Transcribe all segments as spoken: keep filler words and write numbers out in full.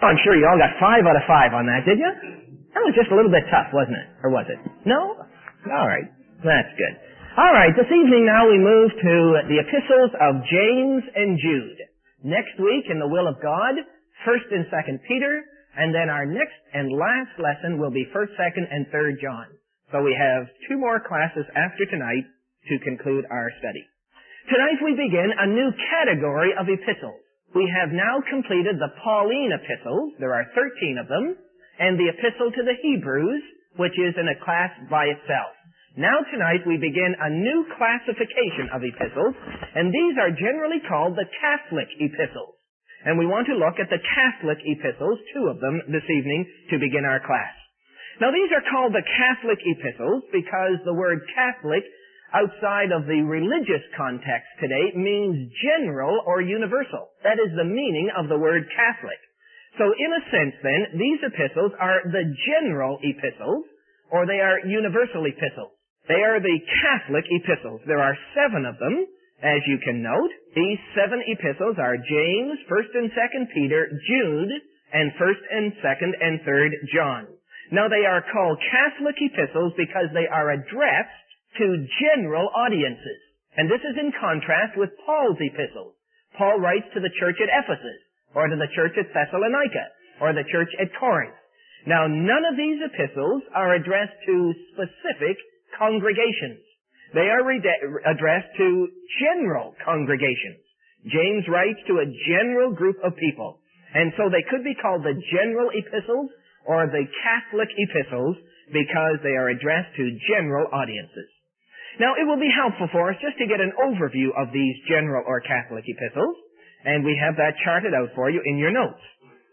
Oh, I'm sure you all got five out of five on that, did you? That was just a little bit tough, wasn't it? Or was it? No? All right. That's good. All right. This evening now we move to the epistles of James and Jude. Next week, in the will of God, First and Second Peter, and then our next and last lesson will be First, Second, and Third John. So we have two more classes after tonight to conclude our study. Tonight we begin a new category of epistles. We have now completed the Pauline epistles. There are thirteen of them, and the epistle to the Hebrews, which is in a class by itself. Now tonight we begin a new classification of epistles, and these are generally called the Catholic epistles. And we want to look at the Catholic epistles, two of them this evening, to begin our class. Now these are called the Catholic epistles because the word Catholic outside of the religious context today means general or universal. That is the meaning of the word Catholic. So in a sense then, these epistles are the general epistles, or they are universal epistles. They are the Catholic epistles. There are seven of them, as you can note. These seven epistles are James, First and Second Peter, Jude, and First and Second and Third John. Now they are called Catholic epistles because they are addressed to general audiences. And this is in contrast with Paul's epistles. Paul writes to the church at Ephesus, or to the church at Thessalonica, or the church at Corinth. Now, none of these epistles are addressed to specific congregations. They are re- addressed to general congregations. James writes to a general group of people. And so they could be called the general epistles or the Catholic epistles because they are addressed to general audiences. Now, it will be helpful for us just to get an overview of these general or Catholic epistles, and we have that charted out for you in your notes.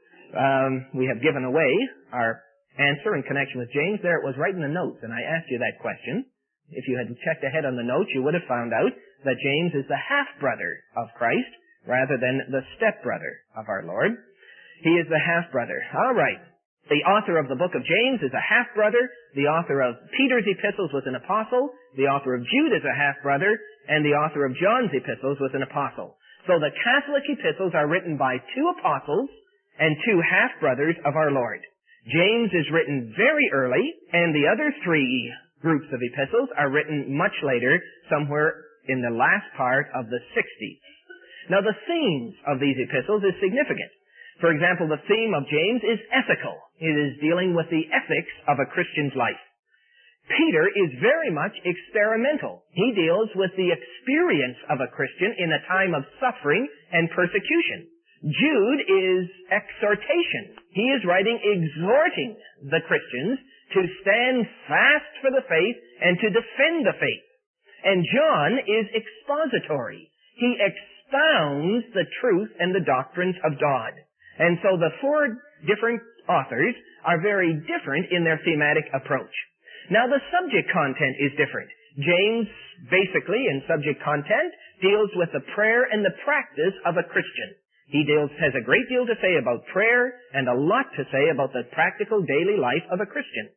Um, we have given away our answer in connection with James. There it was right in the notes, and I asked you that question. If you had checked ahead on the notes, you would have found out that James is the half-brother of Christ rather than the step-brother of our Lord. He is the half-brother. All right. The author of the book of James is a half-brother. The author of Peter's epistles was an apostle. The author of Jude is a half-brother. And the author of John's epistles was an apostle. So the Catholic epistles are written by two apostles and two half-brothers of our Lord. James is written very early, and the other three groups of epistles are written much later, somewhere in the last part of the sixties. Now the themes of these epistles is significant. For example, the theme of James is ethical. It is dealing with the ethics of a Christian's life. Peter is very much experimental. He deals with the experience of a Christian in a time of suffering and persecution. Jude is exhortation. He is writing exhorting the Christians to stand fast for the faith and to defend the faith. And John is expository. He expounds the truth and the doctrines of God. And so the four different authors are very different in their thematic approach. Now the subject content is different. James, basically, in subject content, deals with the prayer and the practice of a Christian. He deals, has a great deal to say about prayer and a lot to say about the practical daily life of a Christian.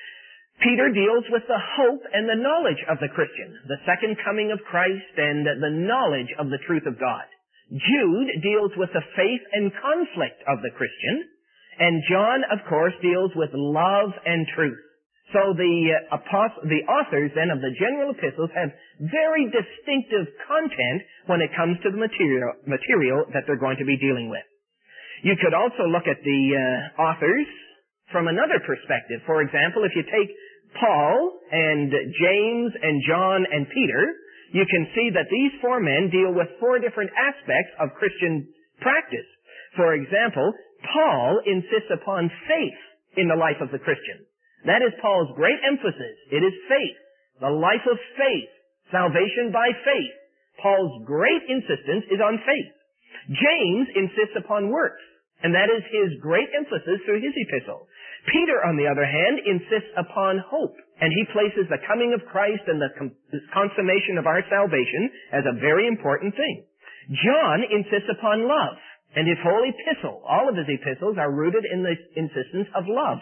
Peter deals with the hope and the knowledge of the Christian, the second coming of Christ and the knowledge of the truth of God. Jude deals with the faith and conflict of the Christian, and John, of course, deals with love and truth. So the uh, apost- the authors then of the general epistles have very distinctive content when it comes to the material, material that they're going to be dealing with. You could also look at the uh, authors from another perspective. For example, if you take Paul and James and John and Peter, you can see that these four men deal with four different aspects of Christian practice. For example, Paul insists upon faith in the life of the Christian. That is Paul's great emphasis. It is faith, the life of faith, salvation by faith. Paul's great insistence is on faith. James insists upon works, and that is his great emphasis through his epistle. Peter, on the other hand, insists upon hope, and he places the coming of Christ and the consummation of our salvation as a very important thing. John insists upon love, and his whole epistle, all of his epistles, are rooted in the insistence of love.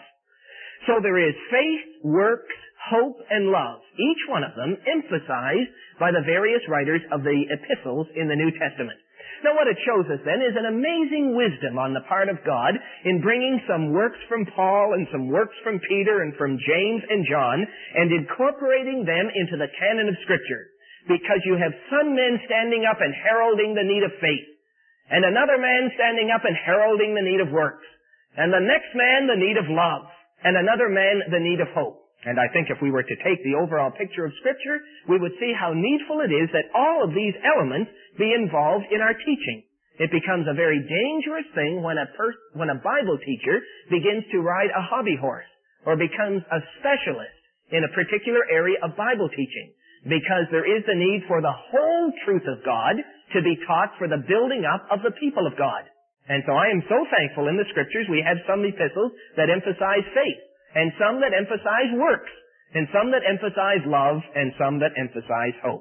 So there is faith, works, hope, and love, each one of them emphasized by the various writers of the epistles in the New Testament. Now what it shows us then is an amazing wisdom on the part of God in bringing some works from Paul and some works from Peter and from James and John and incorporating them into the canon of Scripture. Because you have some men standing up and heralding the need of faith, and another man standing up and heralding the need of works, and the next man the need of love, and another man the need of hope. And I think if we were to take the overall picture of Scripture, we would see how needful it is that all of these elements be involved in our teaching. It becomes a very dangerous thing when a pers- when a Bible teacher begins to ride a hobby horse or becomes a specialist in a particular area of Bible teaching, because there is the need for the whole truth of God to be taught for the building up of the people of God. And so I am so thankful in the Scriptures we have some epistles that emphasize faith, and some that emphasize works, and some that emphasize love, and some that emphasize hope.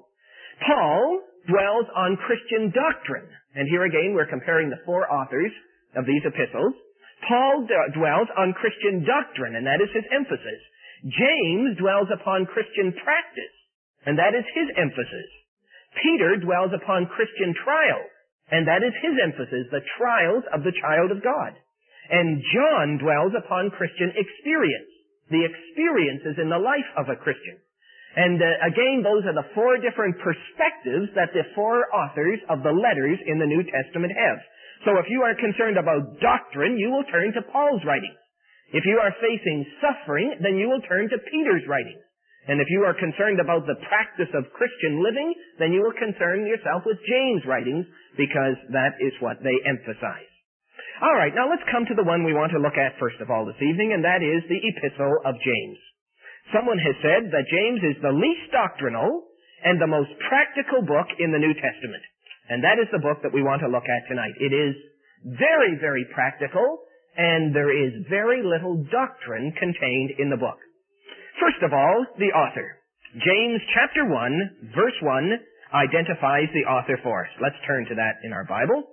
Paul dwells on Christian doctrine. And here again we're comparing the four authors of these epistles. Paul d- dwells on Christian doctrine, and that is his emphasis. James dwells upon Christian practice, and that is his emphasis. Peter dwells upon Christian trials, and that is his emphasis, the trials of the child of God. And John dwells upon Christian experience, the experiences in the life of a Christian. And uh, again, those are the four different perspectives that the four authors of the letters in the New Testament have. So if you are concerned about doctrine, you will turn to Paul's writings. If you are facing suffering, then you will turn to Peter's writings. And if you are concerned about the practice of Christian living, then you will concern yourself with James' writings, because that is what they emphasize. All right, now let's come to the one we want to look at first of all this evening, and that is the Epistle of James. Someone has said that James is the least doctrinal and the most practical book in the New Testament. And that is the book that we want to look at tonight. It is very, very practical, and there is very little doctrine contained in the book. First of all, the author. James chapter one, verse one, identifies the author for us. Let's turn to that in our Bible.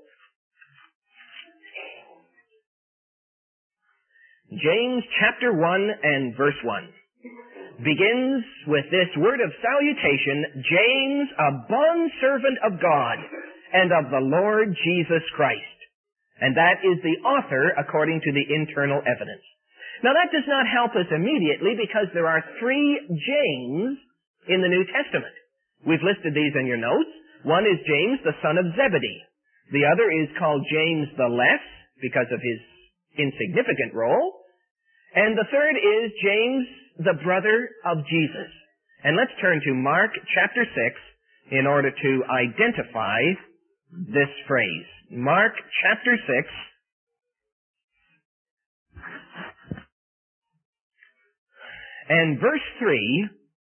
James chapter one and verse one begins with this word of salutation, James, a bondservant of God and of the Lord Jesus Christ. And that is the author according to the internal evidence. Now that does not help us immediately because there are three James in the New Testament. We've listed these in your notes. One is James, the son of Zebedee. The other is called James the Less because of his insignificant role. And the third is James, the brother of Jesus. And let's turn to Mark chapter six in order to identify this phrase. Mark chapter six. And verse three,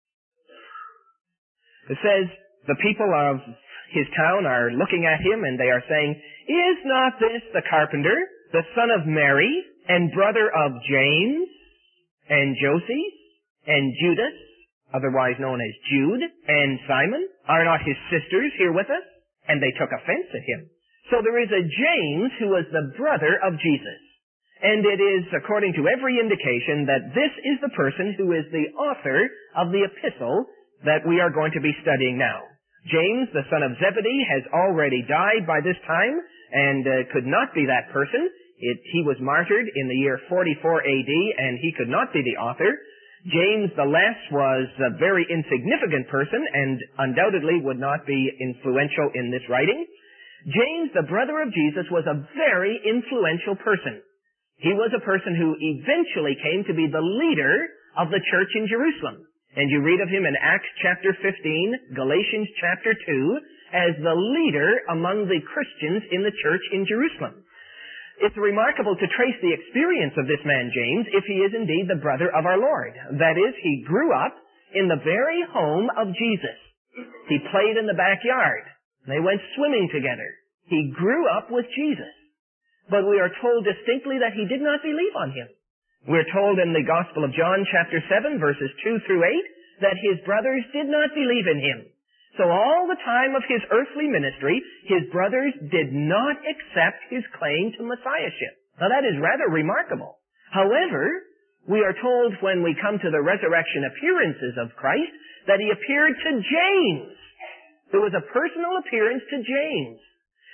it says, the people of his town are looking at him and they are saying, is not this the carpenter, the son of Mary, and brother of James, and Joses, and Judas, otherwise known as Jude, and Simon? Are not his sisters here with us? And they took offense at him. So there is a James who was the brother of Jesus. And it is, according to every indication, that this is the person who is the author of the epistle that we are going to be studying now. James, the son of Zebedee, has already died by this time, and uh, could not be that person. It, he was martyred in the year forty-four A D, and he could not be the author. James the Less was a very insignificant person, and undoubtedly would not be influential in this writing. James, the brother of Jesus, was a very influential person. He was a person who eventually came to be the leader of the church in Jerusalem. And you read of him in Acts chapter fifteen, Galatians chapter two, as the leader among the Christians in the church in Jerusalem. It's remarkable to trace the experience of this man, James, if he is indeed the brother of our Lord. That is, he grew up in the very home of Jesus. He played in the backyard. They went swimming together. He grew up with Jesus. But we are told distinctly that he did not believe on him. We're told in the Gospel of John chapter seven, verses two through eight, that his brothers did not believe in him. So all the time of his earthly ministry, his brothers did not accept his claim to messiahship. Now that is rather remarkable. However, we are told when we come to the resurrection appearances of Christ that he appeared to James. There was a personal appearance to James.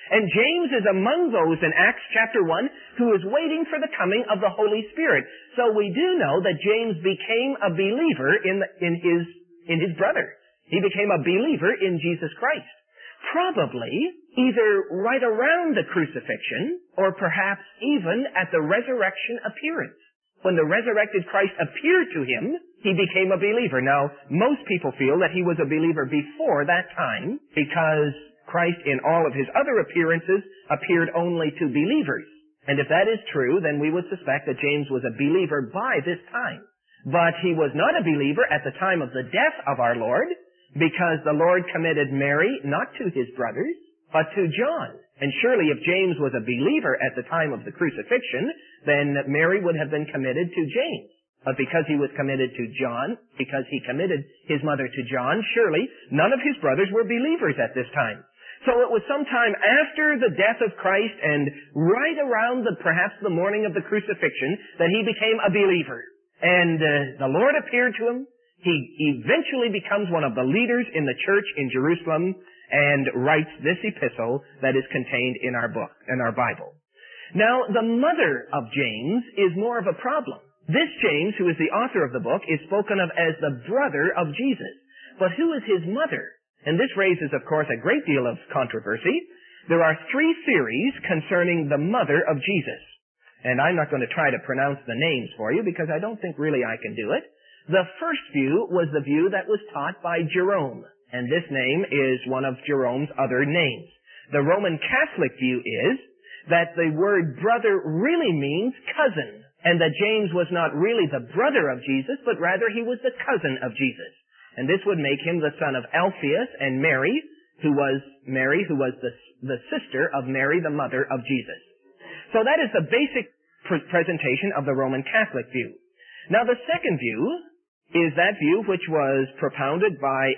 And James is among those in Acts chapter one who is waiting for the coming of the Holy Spirit. So we do know that James became a believer in, the, in, his, in his brother. He became a believer in Jesus Christ. Probably either right around the crucifixion or perhaps even at the resurrection appearance. When the resurrected Christ appeared to him, he became a believer. Now, most people feel that he was a believer before that time because Christ in all of his other appearances appeared only to believers. And if that is true, then we would suspect that James was a believer by this time. But he was not a believer at the time of the death of our Lord, because the Lord committed Mary not to his brothers, but to John. And surely if James was a believer at the time of the crucifixion, then Mary would have been committed to James. But because he was committed to John, because he committed his mother to John, surely none of his brothers were believers at this time. So it was sometime after the death of Christ and right around the, perhaps the morning of the crucifixion that he became a believer. And uh, the Lord appeared to him. He eventually becomes one of the leaders in the church in Jerusalem and writes this epistle that is contained in our book, in our Bible. Now, the mother of James is more of a problem. This James, who is the author of the book, is spoken of as the brother of Jesus. But who is his mother? And this raises, of course, a great deal of controversy. There are three theories concerning the mother of Jesus. And I'm not going to try to pronounce the names for you because I don't think really I can do it. The first view was the view that was taught by Jerome. And this name is one of Jerome's other names. The Roman Catholic view is that the word brother really means cousin, and that James was not really the brother of Jesus, but rather he was the cousin of Jesus. And this would make him the son of Alphaeus and Mary, who was Mary, who was the, the sister of Mary, the mother of Jesus. So that is the basic pre- presentation of the Roman Catholic view. Now the second view is that view which was propounded by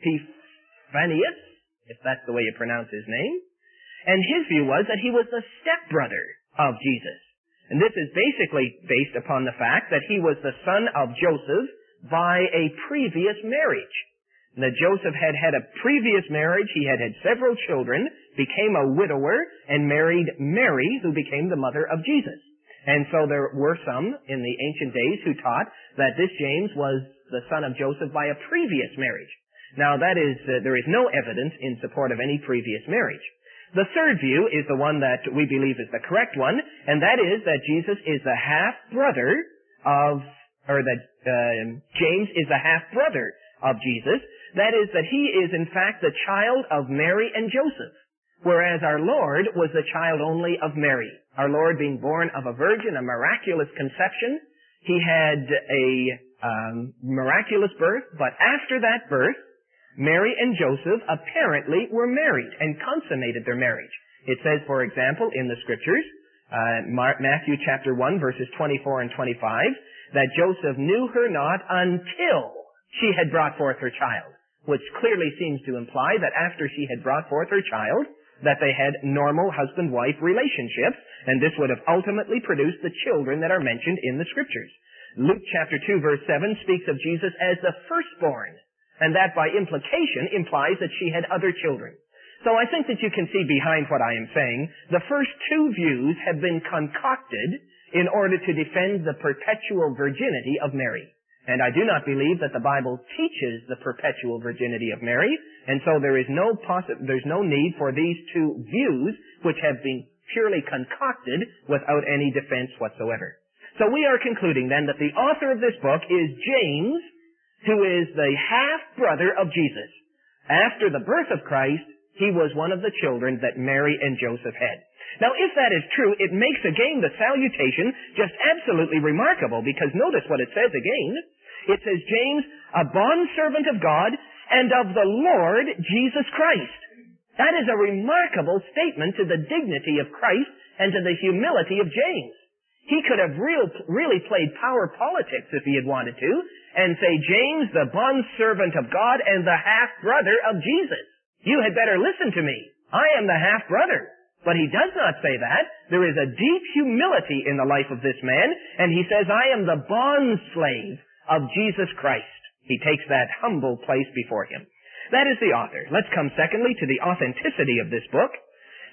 Epiphanius, if that's the way you pronounce his name. And his view was that he was the stepbrother of Jesus. And this is basically based upon the fact that he was the son of Joseph by a previous marriage. And that Joseph had had a previous marriage, he had had several children, became a widower, and married Mary, who became the mother of Jesus. And so there were some in the ancient days who taught that this James was the son of Joseph by a previous marriage. Now that is, uh, there is no evidence in support of any previous marriage. The third view is the one that we believe is the correct one, and that is that Jesus is the half-brother of, or that uh, James is the half-brother of Jesus. That is that he is in fact the child of Mary and Joseph, whereas our Lord was the child only of Mary. Our Lord being born of a virgin, a miraculous conception, he had a um, miraculous birth, but after that birth, Mary and Joseph apparently were married and consummated their marriage. It says, for example, in the Scriptures, uh, Matthew chapter one, verses twenty-four and twenty-five, that Joseph knew her not until she had brought forth her child, which clearly seems to imply that after she had brought forth her child, that they had normal husband-wife relationships, and this would have ultimately produced the children that are mentioned in the Scriptures. Luke chapter two, verse seven speaks of Jesus as the firstborn, and that by implication implies that she had other children. So I think that you can see behind what I am saying, the first two views have been concocted in order to defend the perpetual virginity of Mary. And I do not believe that the Bible teaches the perpetual virginity of Mary, and so there is no possi- there's no need for these two views, which have been purely concocted without any defense whatsoever. So we are concluding then that the author of this book is James, who is the half-brother of Jesus. After the birth of Christ, he was one of the children that Mary and Joseph had. Now, if that is true, it makes again the salutation just absolutely remarkable, because notice what it says again. It says, James, a bondservant of God and of the Lord Jesus Christ. That is a remarkable statement to the dignity of Christ and to the humility of James. He could have real, really played power politics if he had wanted to, and say, James, the bondservant of God and the half-brother of Jesus. You had better listen to me. I am the half-brother. But he does not say that. There is a deep humility in the life of this man, and he says, I am the bond-slave of Jesus Christ. He takes that humble place before him. That is the author. Let's come secondly to the authenticity of this book.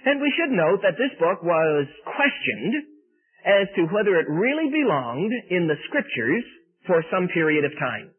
And we should note that this book was questioned as to whether it really belonged in the Scriptures for some period of time.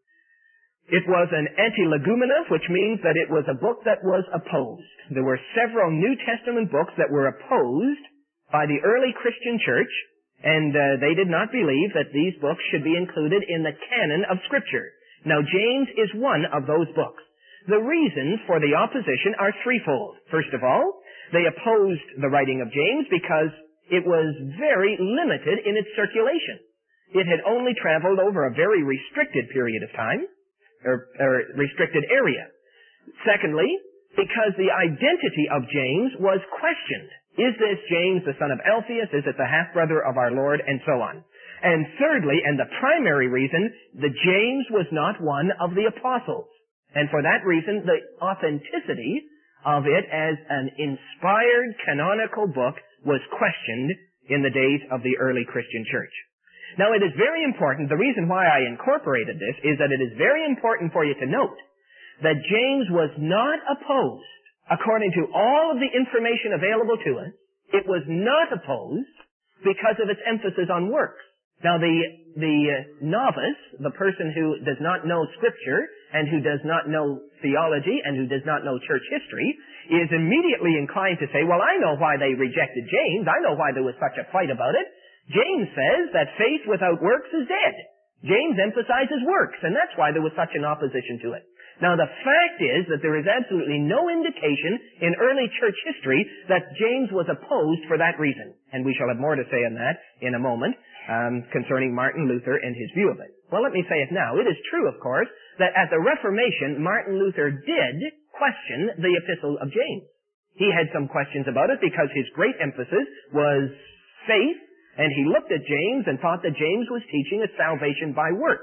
It was an anti-legumena, which means that it was a book that was opposed. There were several New Testament books that were opposed by the early Christian church, and uh, they did not believe that these books should be included in the canon of Scripture. Now, James is one of those books. The reasons for the opposition are threefold. First of all, they opposed the writing of James because it was very limited in its circulation. It had only traveled over a very restricted period of time, or, or restricted area. Secondly, because the identity of James was questioned. Is this James, the son of Alphaeus? Is it the half-brother of our Lord? And so on. And thirdly, and the primary reason, that James was not one of the apostles. And for that reason, the authenticity of it as an inspired canonical book was questioned in the days of the early Christian church. Now, it is very important, the reason why I incorporated this is that it is very important for you to note that James was not opposed, according to all of the information available to us, it was not opposed because of its emphasis on works. Now, the, the novice, the person who does not know Scripture and who does not know theology and who does not know church history is immediately inclined to say, well, I know why they rejected James. I know why there was such a fight about it. James says that faith without works is dead. James emphasizes works, and that's why there was such an opposition to it. Now, the fact is that there is absolutely no indication in early church history that James was opposed for that reason. And we shall have more to say on that in a moment um, concerning Martin Luther and his view of it. Well, let me say it now. It is true, of course, that at the Reformation, Martin Luther did question the Epistle of James. He had some questions about it because his great emphasis was faith, and he looked at James and thought that James was teaching a salvation by works.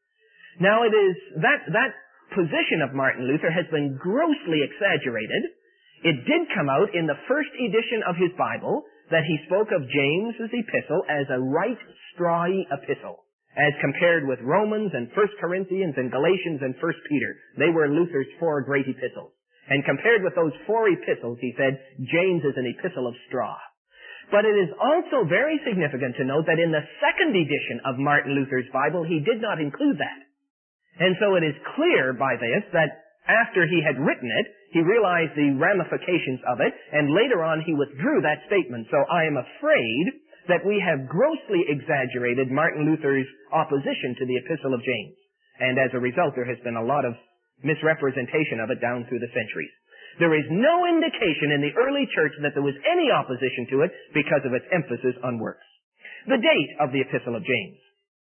Now, it is that that position of Martin Luther has been grossly exaggerated. It did come out in the first edition of his Bible that he spoke of James's epistle as a right strawy epistle, as compared with Romans and First Corinthians and Galatians and First Peter. They were Luther's four great epistles. And compared with those four epistles, he said, James is an epistle of straw. But it is also very significant to note that in the second edition of Martin Luther's Bible, he did not include that. And so it is clear by this that after he had written it, he realized the ramifications of it, and later on he withdrew that statement. So I am afraid that we have grossly exaggerated Martin Luther's opposition to the Epistle of James. And as a result, there has been a lot of misrepresentation of it down through the centuries. There is no indication in the early church that there was any opposition to it because of its emphasis on works. The date of the Epistle of James.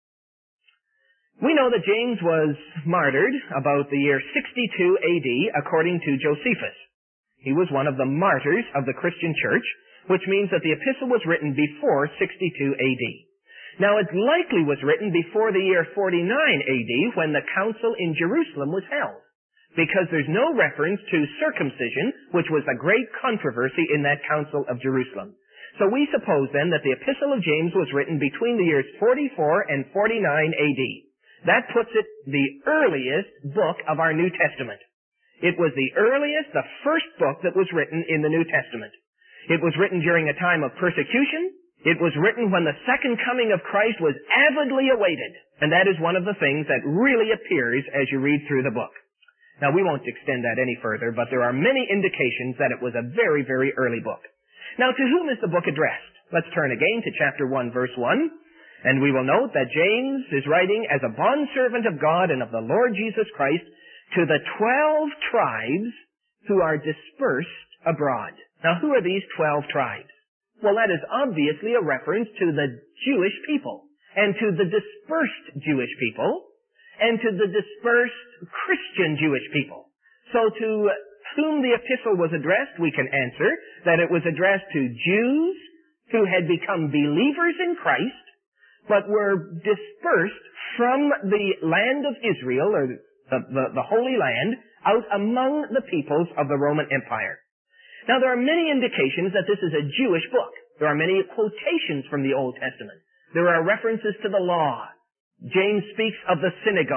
We know that James was martyred about the year sixty-two A D according to Josephus. He was one of the martyrs of the Christian church, which means that the epistle was written before sixty-two A D. Now, it likely was written before the year forty-nine A D when the council in Jerusalem was held, because there's no reference to circumcision, which was a great controversy in that council of Jerusalem. So we suppose then that the Epistle of James was written between the years forty-four and forty-nine A D. That puts it the earliest book of our New Testament. It was the earliest, the first book that was written in the New Testament. It was written during a time of persecution. It was written when the second coming of Christ was avidly awaited. And that is one of the things that really appears as you read through the book. Now, we won't extend that any further, but there are many indications that it was a very, very early book. Now, to whom is the book addressed? Let's turn again to chapter one, verse one. And we will note that James is writing as a bondservant of God and of the Lord Jesus Christ to the twelve tribes who are dispersed abroad. Now, who are these twelve tribes? Well, that is obviously a reference to the Jewish people, and to the dispersed Jewish people, and to the dispersed Christian Jewish people. So to whom the epistle was addressed, we can answer that it was addressed to Jews who had become believers in Christ, but were dispersed from the land of Israel, or the, the, the Holy Land, out among the peoples of the Roman Empire. Now, there are many indications that this is a Jewish book. There are many quotations from the Old Testament. There are references to the law. James speaks of the synagogue.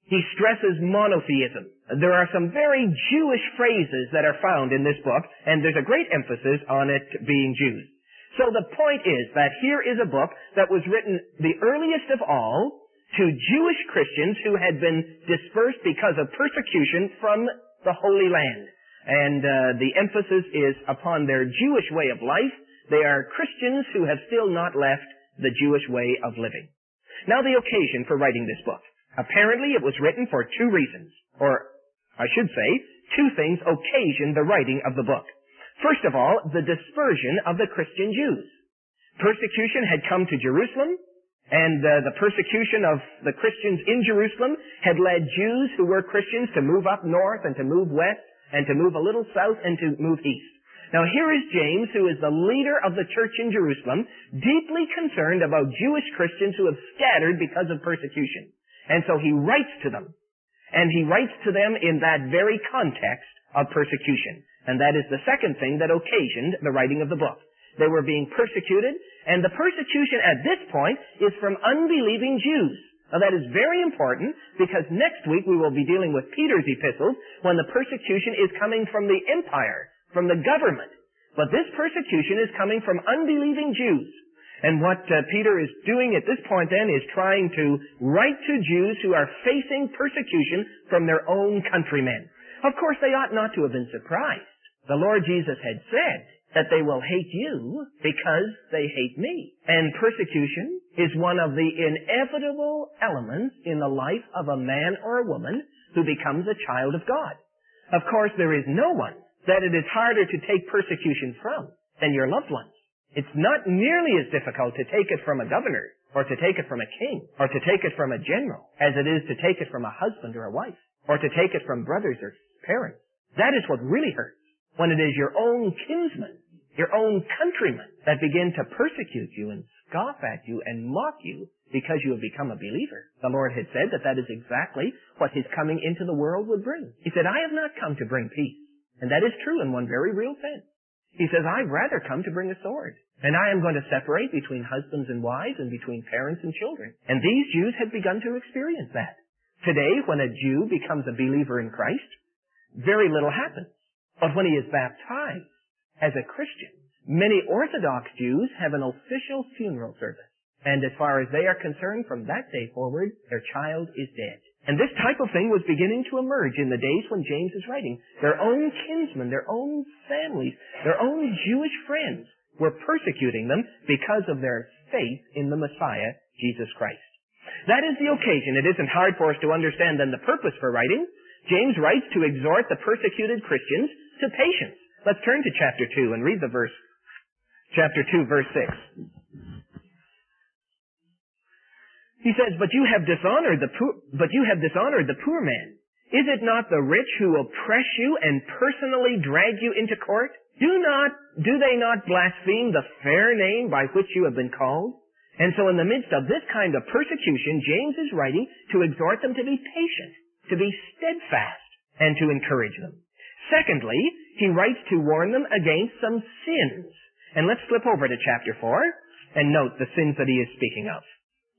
He stresses monotheism. There are some very Jewish phrases that are found in this book, and there's a great emphasis on it being Jews. So the point is that here is a book that was written the earliest of all to Jewish Christians who had been dispersed because of persecution from the Holy Land. And uh, the emphasis is upon their Jewish way of life. They are Christians who have still not left the Jewish way of living. Now the occasion for writing this book. Apparently it was written for two reasons, or I should say, two things occasioned the writing of the book. First of all, the dispersion of the Christian Jews. Persecution had come to Jerusalem, and uh, the persecution of the Christians in Jerusalem had led Jews who were Christians to move up north and to move west and to move a little south and to move east. Now here is James, who is the leader of the church in Jerusalem, deeply concerned about Jewish Christians who have scattered because of persecution. And so he writes to them. And he writes to them in that very context of persecution. And that is the second thing that occasioned the writing of the book. They were being persecuted, and the persecution at this point is from unbelieving Jews. Now that is very important, because next week we will be dealing with Peter's epistles when the persecution is coming from the empire, from the government. But this persecution is coming from unbelieving Jews. And what uh, Peter is doing at this point then is trying to write to Jews who are facing persecution from their own countrymen. Of course, they ought not to have been surprised. The Lord Jesus had said that they will hate you because they hate me. And persecution is one of the inevitable elements in the life of a man or a woman who becomes a child of God. Of course, there is no one that it is harder to take persecution from than your loved ones. It's not nearly as difficult to take it from a governor, or to take it from a king, or to take it from a general, as it is to take it from a husband or a wife, or to take it from brothers or parents. That is what really hurts, when it is your own kinsmen, your own countrymen, that begin to persecute you and scoff at you and mock you because you have become a believer. The Lord had said that that is exactly what His coming into the world would bring. He said, I have not come to bring peace. And that is true in one very real sense. He says, I've rather come to bring a sword. And I am going to separate between husbands and wives and between parents and children. And these Jews had begun to experience that. Today, when a Jew becomes a believer in Christ, very little happens. But when he is baptized as a Christian, many Orthodox Jews have an official funeral service. And as far as they are concerned, from that day forward, their child is dead. And this type of thing was beginning to emerge in the days when James is writing. Their own kinsmen, their own families, their own Jewish friends were persecuting them because of their faith in the Messiah, Jesus Christ. That is the occasion. It isn't hard for us to understand then the purpose for writing. James writes to exhort the persecuted Christians to patience. Let's turn to chapter two and read the verse. Chapter two, verse six. He says, but you have dishonored the poor, but you have dishonored the poor man. Is it not the rich who oppress you and personally drag you into court? Do not, do they not blaspheme the fair name by which you have been called? And so in the midst of this kind of persecution, James is writing to exhort them to be patient, to be steadfast, and to encourage them. Secondly, he writes to warn them against some sins. And let's flip over to chapter four and note the sins that he is speaking of.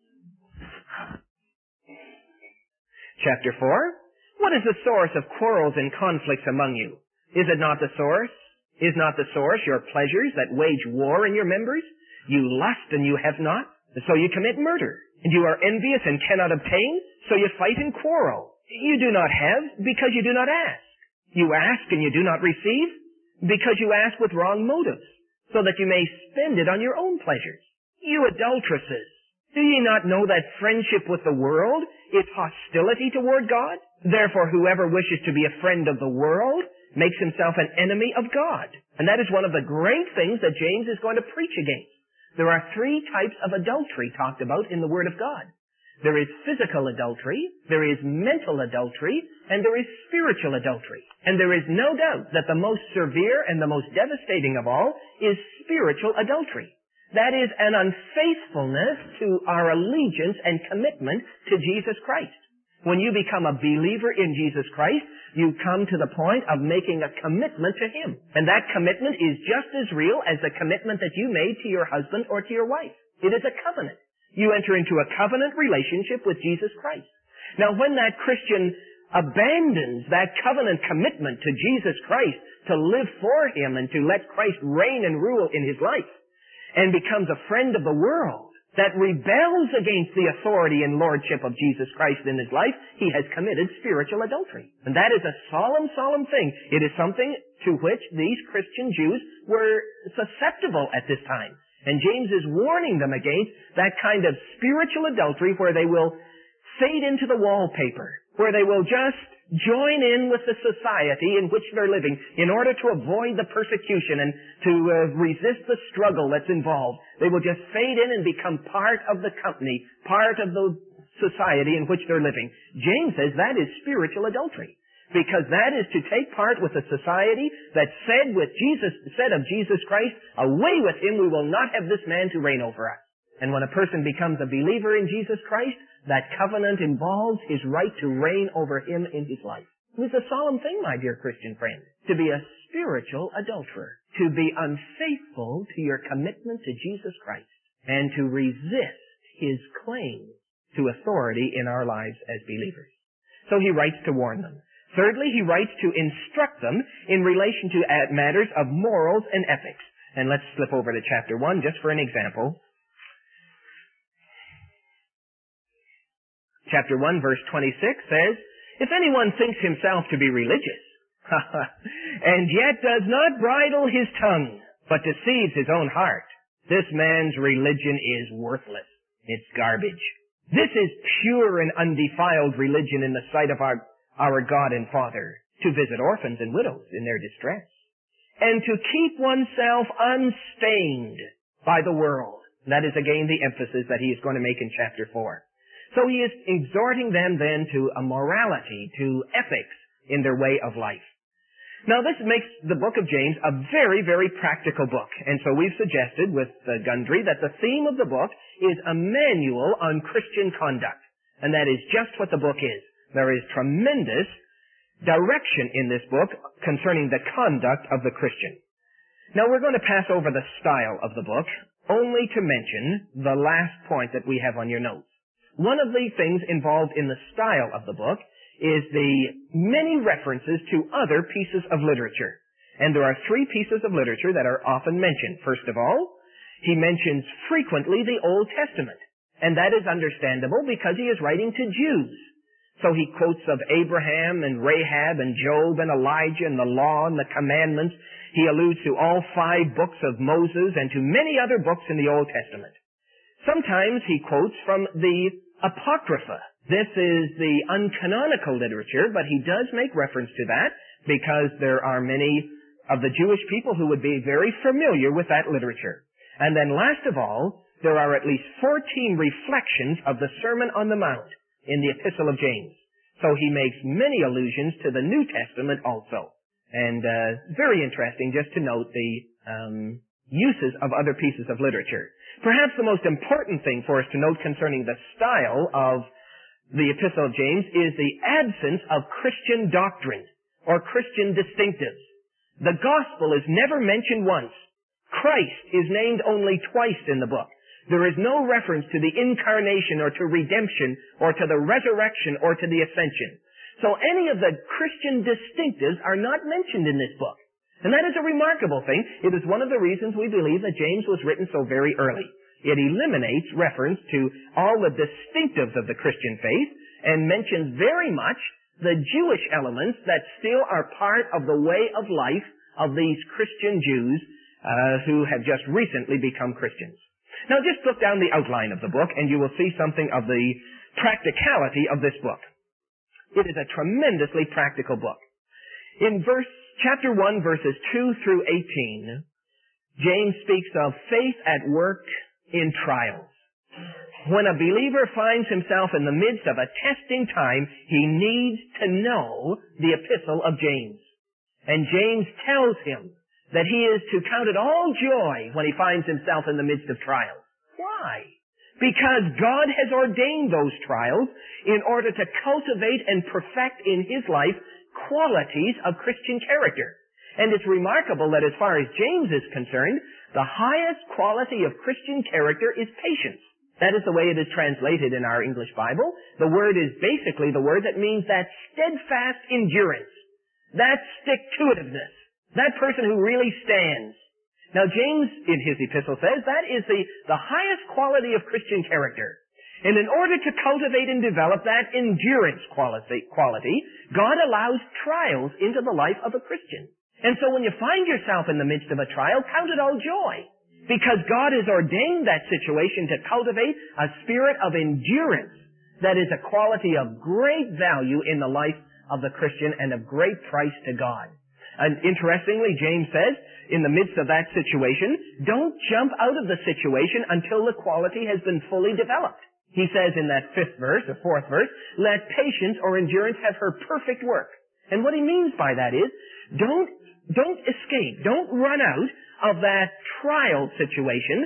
Chapter four, what is the source of quarrels and conflicts among you? Is it not the source? Is not the source your pleasures that wage war in your members? You lust and you have not, so you commit murder. And you are envious and cannot obtain, so you fight and quarrel. You do not have because you do not ask. You ask and you do not receive because you ask with wrong motives, so that you may spend it on your own pleasures. You adulteresses! Do ye not know that friendship with the world is hostility toward God? Therefore, whoever wishes to be a friend of the world makes himself an enemy of God. And that is one of the great things that James is going to preach against. There are three types of adultery talked about in the Word of God. There is physical adultery, there is mental adultery, and there is spiritual adultery. And there is no doubt that the most severe and the most devastating of all is spiritual adultery. That is an unfaithfulness to our allegiance and commitment to Jesus Christ. When you become a believer in Jesus Christ, you come to the point of making a commitment to Him. And that commitment is just as real as the commitment that you made to your husband or to your wife. It is a covenant. You enter into a covenant relationship with Jesus Christ. Now, when that Christian abandons that covenant commitment to Jesus Christ to live for Him and to let Christ reign and rule in his life, and becomes a friend of the world that rebels against the authority and lordship of Jesus Christ in his life, he has committed spiritual adultery. And that is a solemn, solemn thing. It is something to which these Christian Jews were susceptible at this time. And James is warning them against that kind of spiritual adultery where they will fade into the wallpaper, where they will just join in with the society in which they're living in order to avoid the persecution and to uh, resist the struggle that's involved. They will just fade in and become part of the company, part of the society in which they're living. James says that is spiritual adultery, because that is to take part with a society that said with Jesus, said of Jesus Christ, away with him, we will not have this man to reign over us. And when a person becomes a believer in Jesus Christ, that covenant involves his right to reign over him in his life. It is a solemn thing, my dear Christian friend, to be a spiritual adulterer, to be unfaithful to your commitment to Jesus Christ, and to resist his claim to authority in our lives as believers. So he writes to warn them. Thirdly, he writes to instruct them in relation to matters of morals and ethics. And let's slip over to chapter one just for an example. Chapter one, verse twenty-six says, if anyone thinks himself to be religious, and yet does not bridle his tongue, but deceives his own heart, this man's religion is worthless. It's garbage. This is pure and undefiled religion in the sight of our, our God and Father, to visit orphans and widows in their distress, and to keep oneself unstained by the world. That is again the emphasis that he is going to make in chapter four. So he is exhorting them then to a morality, to ethics in their way of life. Now this makes the book of James a very, very practical book. And so we've suggested with uh, Gundry that the theme of the book is a manual on Christian conduct. And that is just what the book is. There is tremendous direction in this book concerning the conduct of the Christian. Now we're going to pass over the style of the book, only to mention the last point that we have on your notes. One of the things involved in the style of the book is the many references to other pieces of literature. And there are three pieces of literature that are often mentioned. First of all, he mentions frequently the Old Testament. And that is understandable because he is writing to Jews. So he quotes of Abraham and Rahab and Job and Elijah and the law and the commandments. He alludes to all five books of Moses and to many other books in the Old Testament. Sometimes he quotes from the Apocrypha. This is the uncanonical literature, but he does make reference to that because there are many of the Jewish people who would be very familiar with that literature. And then last of all, there are at least fourteen reflections of the Sermon on the Mount in the Epistle of James. So he makes many allusions to the New Testament also. And uh, very interesting just to note the um, uses of other pieces of literature. Perhaps the most important thing for us to note concerning the style of the Epistle of James is the absence of Christian doctrine or Christian distinctives. The gospel is never mentioned once. Christ is named only twice in the book. There is no reference to the incarnation or to redemption or to the resurrection or to the ascension. So any of the Christian distinctives are not mentioned in this book. And that is a remarkable thing. It is one of the reasons we believe that James was written so very early. It eliminates reference to all the distinctives of the Christian faith and mentions very much the Jewish elements that still are part of the way of life of these Christian Jews uh, who have just recently become Christians. Now just look down the outline of the book and you will see something of the practicality of this book. It is a tremendously practical book. In verse Chapter one, verses two through eighteen, James speaks of faith at work in trials. When a believer finds himself in the midst of a testing time, he needs to know the Epistle of James. And James tells him that he is to count it all joy when he finds himself in the midst of trials. Why? Because God has ordained those trials in order to cultivate and perfect in his life qualities of Christian character. And it's remarkable that as far as James is concerned, the highest quality of Christian character is patience. That is the way it is translated in our English Bible. The word is basically the word that means that steadfast endurance, that stick-to-itiveness, that person who really stands. Now James, in his epistle, says that is the, the highest quality of Christian character. And in order to cultivate and develop that endurance quality, quality, God allows trials into the life of a Christian. And so when you find yourself in the midst of a trial, count it all joy. Because God has ordained that situation to cultivate a spirit of endurance that is a quality of great value in the life of the Christian and of great price to God. And interestingly, James says, in the midst of that situation, don't jump out of the situation until the quality has been fully developed. He says in that fifth verse, or fourth verse, let patience or endurance have her perfect work. And what he means by that is, don't, don't escape, don't run out of that trial situation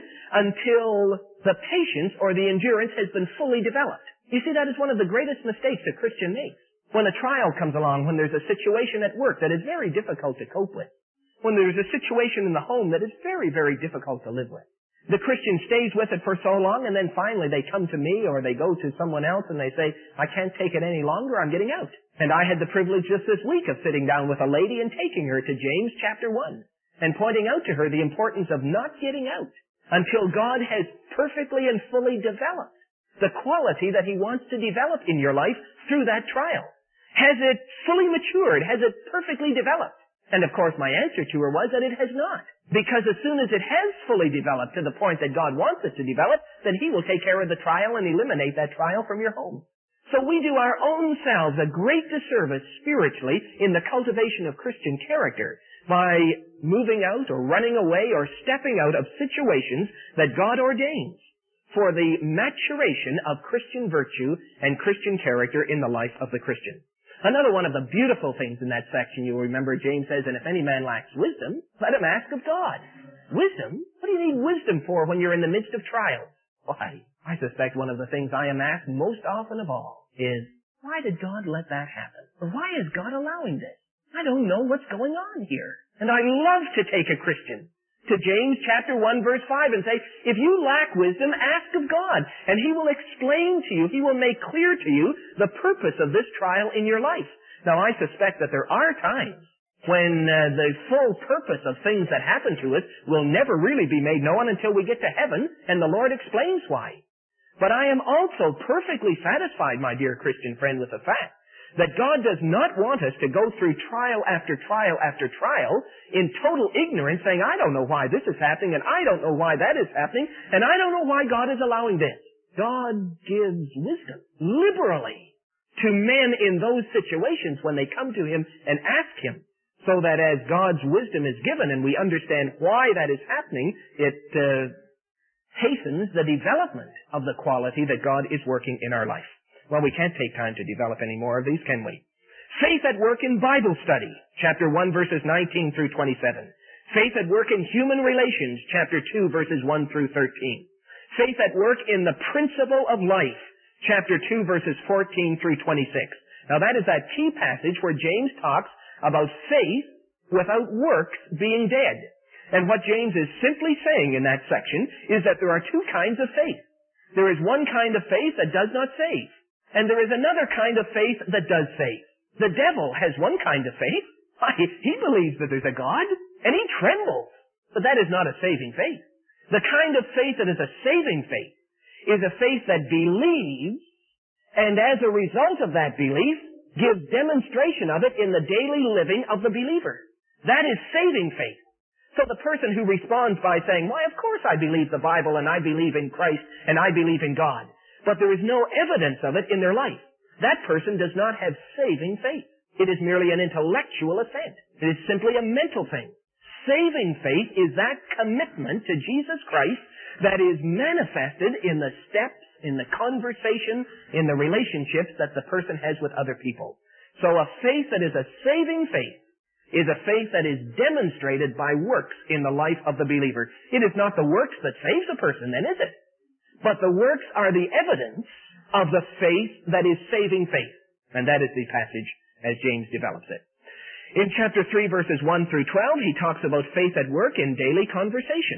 until the patience or the endurance has been fully developed. You see, that is one of the greatest mistakes a Christian makes. When a trial comes along, when there's a situation at work that is very difficult to cope with, when there's a situation in the home that is very, very difficult to live with, the Christian stays with it for so long, and then finally they come to me or they go to someone else and they say, I can't take it any longer, I'm getting out. And I had the privilege just this week of sitting down with a lady and taking her to James chapter one. And pointing out to her the importance of not getting out until God has perfectly and fully developed the quality that He wants to develop in your life through that trial. Has it fully matured? Has it perfectly developed? And of course my answer to her was that it has not. Because as soon as it has fully developed to the point that God wants it to develop, then He will take care of the trial and eliminate that trial from your home. So we do our own selves a great disservice spiritually in the cultivation of Christian character by moving out or running away or stepping out of situations that God ordains for the maturation of Christian virtue and Christian character in the life of the Christian. Another one of the beautiful things in that section, you'll remember James says, and if any man lacks wisdom, let him ask of God. Wisdom? What do you need wisdom for when you're in the midst of trials? Why, I suspect one of the things I am asked most often of all is, why did God let that happen? Or why is God allowing this? I don't know what's going on here. And I love to take a Christian to James chapter one verse five and say, if you lack wisdom, ask of God, and He will explain to you, He will make clear to you the purpose of this trial in your life. Now I suspect that there are times when uh, the full purpose of things that happen to us will never really be made known until we get to heaven and the Lord explains why. But I am also perfectly satisfied, my dear Christian friend, with the fact that God does not want us to go through trial after trial after trial in total ignorance, saying, I don't know why this is happening, and I don't know why that is happening, and I don't know why God is allowing this. God gives wisdom liberally to men in those situations when they come to Him and ask Him, so that as God's wisdom is given and we understand why that is happening, it uh, hastens the development of the quality that God is working in our life. Well, we can't take time to develop any more of these, can we? Faith at work in Bible study, chapter one, verses nineteen through twenty-seven. Faith at work in human relations, chapter two, verses one through thirteen. Faith at work in the principle of life, chapter two, verses fourteen through twenty-six. Now that is that key passage where James talks about faith without works being dead. And what James is simply saying in that section is that there are two kinds of faith. There is one kind of faith that does not save. And there is another kind of faith that does save. The devil has one kind of faith. Why, he believes that there's a God, and he trembles. But that is not a saving faith. The kind of faith that is a saving faith is a faith that believes, and as a result of that belief, gives demonstration of it in the daily living of the believer. That is saving faith. So the person who responds by saying, why, of course I believe the Bible, and I believe in Christ, and I believe in God, but there is no evidence of it in their life, that person does not have saving faith. It is merely an intellectual assent. It is simply a mental thing. Saving faith is that commitment to Jesus Christ that is manifested in the steps, in the conversation, in the relationships that the person has with other people. So a faith that is a saving faith is a faith that is demonstrated by works in the life of the believer. It is not the works that saves a person, then, is it? But the works are the evidence of the faith that is saving faith. And that is the passage as James develops it. In chapter three, verses one through twelve, he talks about faith at work in daily conversation.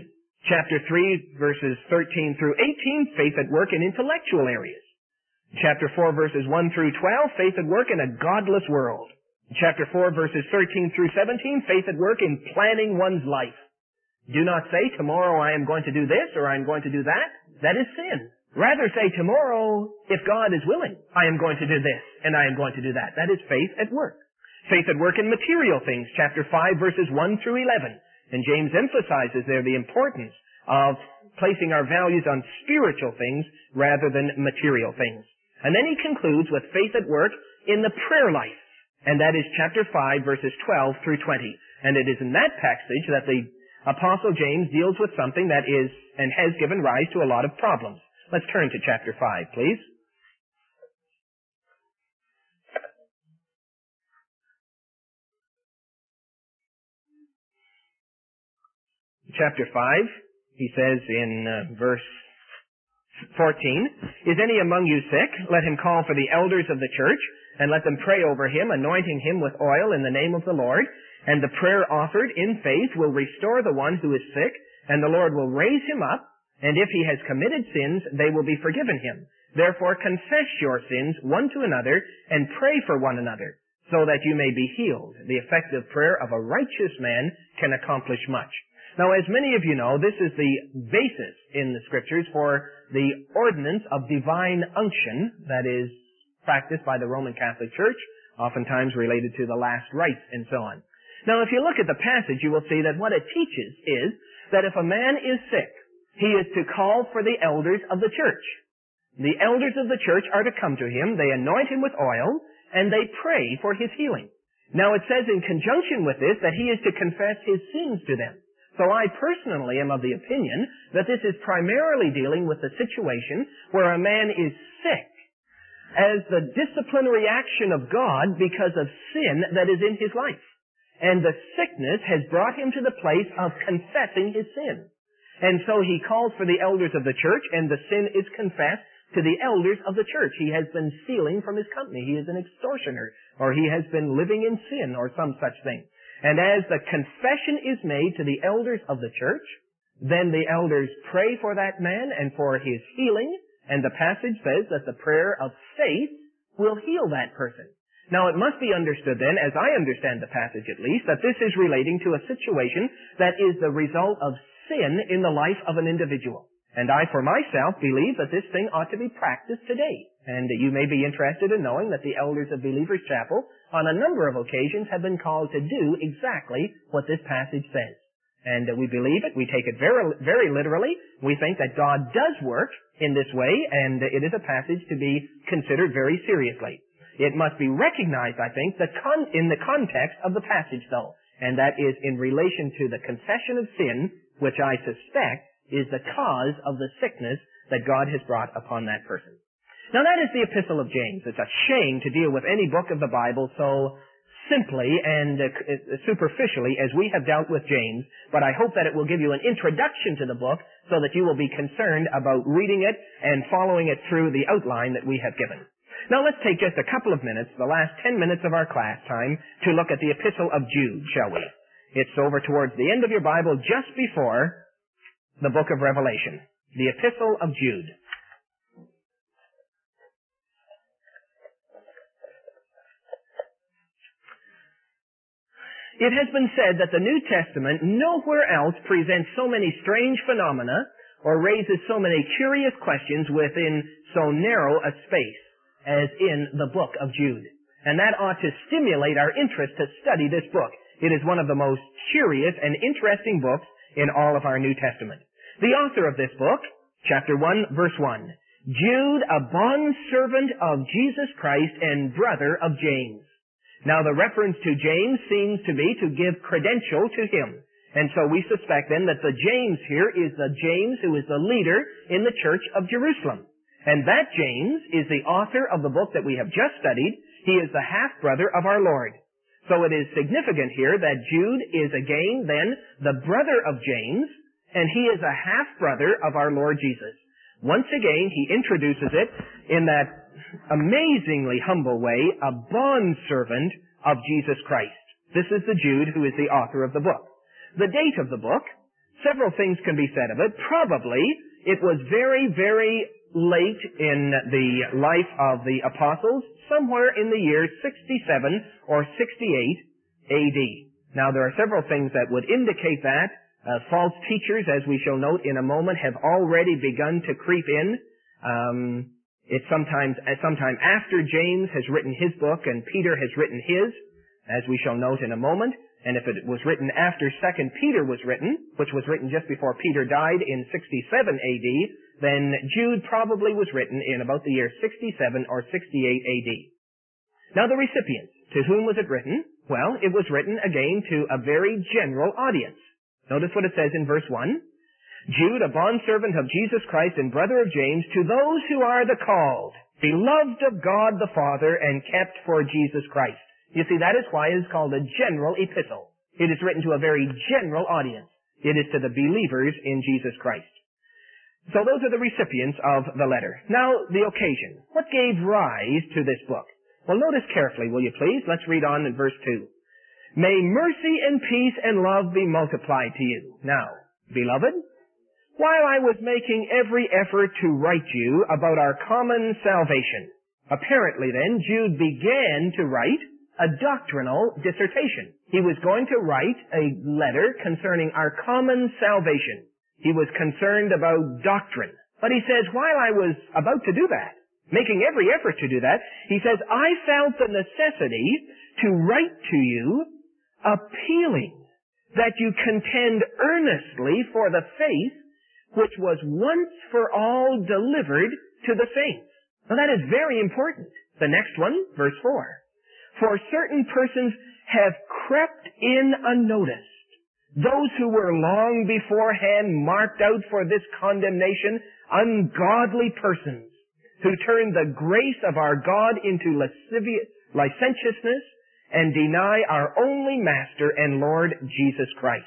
Chapter three, verses thirteen through eighteen, faith at work in intellectual areas. Chapter four, verses one through twelve, faith at work in a godless world. Chapter four, verses thirteen through seventeen, faith at work in planning one's life. Do not say, tomorrow I am going to do this or I am going to do that. That is sin. Rather say, tomorrow, if God is willing, I am going to do this and I am going to do that. That is faith at work. Faith at work in material things. Chapter five, verses one through eleven. And James emphasizes there the importance of placing our values on spiritual things rather than material things. And then he concludes with faith at work in the prayer life. And that is chapter five, verses twelve through twenty. And it is in that passage that the Apostle James deals with something that is and has given rise to a lot of problems. Let's turn to chapter five, please. Chapter five, he says in uh, verse fourteen, is any among you sick? Let him call for the elders of the church, and let them pray over him, anointing him with oil in the name of the Lord. And the prayer offered in faith will restore the one who is sick, and the Lord will raise him up. And if he has committed sins, they will be forgiven him. Therefore confess your sins one to another, and pray for one another, so that you may be healed. The effective prayer of a righteous man can accomplish much. Now, as many of you know, this is the basis in the Scriptures for the ordinance of divine unction that is practiced by the Roman Catholic Church, oftentimes related to the last rites and so on. Now, if you look at the passage, you will see that what it teaches is that if a man is sick, he is to call for the elders of the church. The elders of the church are to come to him, they anoint him with oil, and they pray for his healing. Now, it says in conjunction with this that he is to confess his sins to them. So I personally am of the opinion that this is primarily dealing with the situation where a man is sick as the disciplinary action of God because of sin that is in his life. And the sickness has brought him to the place of confessing his sin. And so he calls for the elders of the church, and the sin is confessed to the elders of the church. He has been stealing from his company. He is an extortioner, or he has been living in sin, or some such thing. And as the confession is made to the elders of the church, then the elders pray for that man and for his healing, and the passage says that the prayer of faith will heal that person. Now, it must be understood then, as I understand the passage at least, that this is relating to a situation that is the result of sin in the life of an individual. And I, for myself, believe that this thing ought to be practiced today. And you may be interested in knowing that the elders of Believers Chapel, on a number of occasions, have been called to do exactly what this passage says. And we believe it. We take it very, very literally. We think that God does work in this way, and it is a passage to be considered very seriously. It must be recognized, I think, that con- in the context of the passage, though, and that is in relation to the confession of sin, which I suspect is the cause of the sickness that God has brought upon that person. Now, that is the Epistle of James. It's a shame to deal with any book of the Bible so simply and uh, superficially as we have dealt with James, but I hope that it will give you an introduction to the book so that you will be concerned about reading it and following it through the outline that we have given. Now, let's take just a couple of minutes, the last ten minutes of our class time, to look at the Epistle of Jude, shall we? It's over towards the end of your Bible, just before the book of Revelation. The Epistle of Jude. It has been said that the New Testament nowhere else presents so many strange phenomena or raises so many curious questions within so narrow a space as in the book of Jude. And that ought to stimulate our interest to study this book. It is one of the most curious and interesting books in all of our New Testament. The author of this book, chapter one, verse one, Jude, a bondservant of Jesus Christ and brother of James. Now, the reference to James seems to be to give credential to him. And so we suspect then that the James here is the James who is the leader in the church of Jerusalem. And that James is the author of the book that we have just studied. He is the half-brother of our Lord. So it is significant here that Jude is again then the brother of James, and he is a half-brother of our Lord Jesus. Once again, he introduces it in that amazingly humble way, a bondservant of Jesus Christ. This is the Jude who is the author of the book. The date of the book, several things can be said of it. Probably it was very, very late in the life of the apostles, somewhere in the year sixty-seven or sixty-eight A D. Now, there are several things that would indicate that. Uh, false teachers, as we shall note in a moment, have already begun to creep in. Um, it's sometimes, uh, sometime after James has written his book and Peter has written his, as we shall note in a moment. And if it was written after Second Peter was written, which was written just before Peter died in sixty-seven A D, then Jude probably was written in about the year sixty-seven or sixty-eight A D. Now, the recipients, to whom was it written? Well, it was written again to a very general audience. Notice what it says in verse one. Jude, a bondservant of Jesus Christ and brother of James, to those who are the called, beloved of God the Father, and kept for Jesus Christ. You see, that is why it is called a general epistle. It is written to a very general audience. It is to the believers in Jesus Christ. So those are the recipients of the letter. Now, the occasion. What gave rise to this book? Well, notice carefully, will you please? Let's read on in verse two. May mercy and peace and love be multiplied to you. Now, beloved, while I was making every effort to write you about our common salvation, apparently then Jude began to write a doctrinal dissertation. He was going to write a letter concerning our common salvation. He was concerned about doctrine. But he says, while I was about to do that, making every effort to do that, he says, I felt the necessity to write to you appealing that you contend earnestly for the faith which was once for all delivered to the saints. Now that is very important. The next one, verse four. For certain persons have crept in unnoticed, those who were long beforehand marked out for this condemnation, ungodly persons, who turn the grace of our God into lascivious, licentiousness and deny our only Master and Lord Jesus Christ.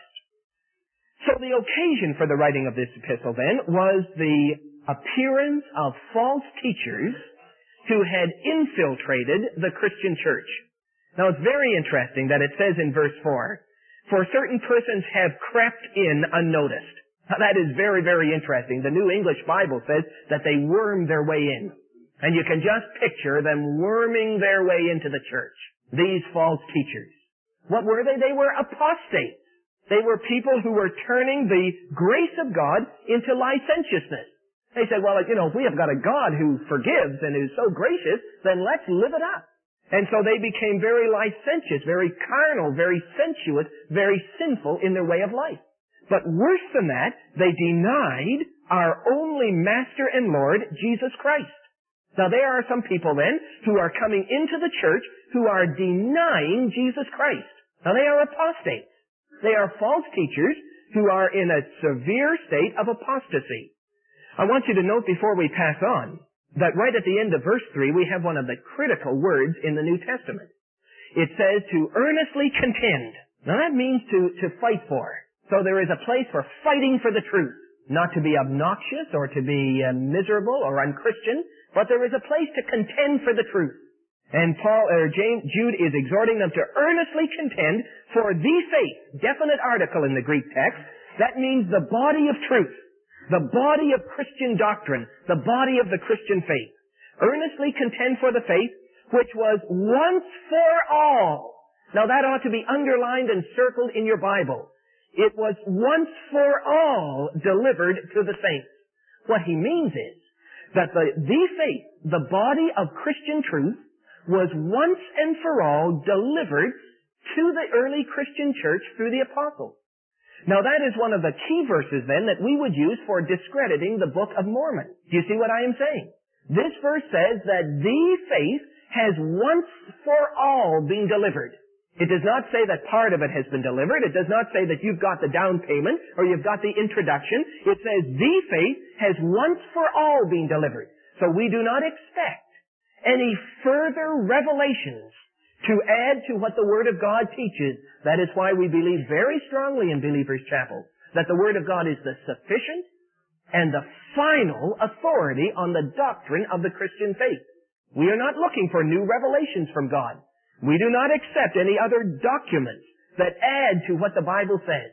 So the occasion for the writing of this epistle then was the appearance of false teachers who had infiltrated the Christian church. Now it's very interesting that it says in verse four, for certain persons have crept in unnoticed. Now that is very, very interesting. The New English Bible says that they wormed their way in. And you can just picture them worming their way into the church. These false teachers. What were they? They were apostates. They were people who were turning the grace of God into licentiousness. They said, well, you know, if we have got a God who forgives and is so gracious, then let's live it up. And so they became very licentious, very carnal, very sensuous, very sinful in their way of life. But worse than that, they denied our only Master and Lord, Jesus Christ. Now there are some people then who are coming into the church who are denying Jesus Christ. Now they are apostates. They are false teachers who are in a severe state of apostasy. I want you to note before we pass on that right at the end of verse three we have one of the critical words in the New Testament. It says to earnestly contend. Now that means to, to fight for. So there is a place for fighting for the truth. Not to be obnoxious or to be uh, miserable or unchristian, but there is a place to contend for the truth. And Paul, or James, Jude is exhorting them to earnestly contend for the faith. Definite article in the Greek text. That means the body of truth. The body of Christian doctrine. The body of the Christian faith. Earnestly contend for the faith which was once for all. Now that ought to be underlined and circled in your Bible. It was once for all delivered to the saints. What he means is that the, the faith, the body of Christian truth, was once and for all delivered to the early Christian church through the apostles. Now that is one of the key verses then that we would use for discrediting the Book of Mormon. Do you see what I am saying? This verse says that the faith has once for all been delivered. It does not say that part of it has been delivered. It does not say that you've got the down payment or you've got the introduction. It says the faith has once for all been delivered. So we do not expect any further revelations to add to what the Word of God teaches. That is why we believe very strongly in Believers' Chapel that the Word of God is the sufficient and the final authority on the doctrine of the Christian faith. We are not looking for new revelations from God. We do not accept any other documents that add to what the Bible says.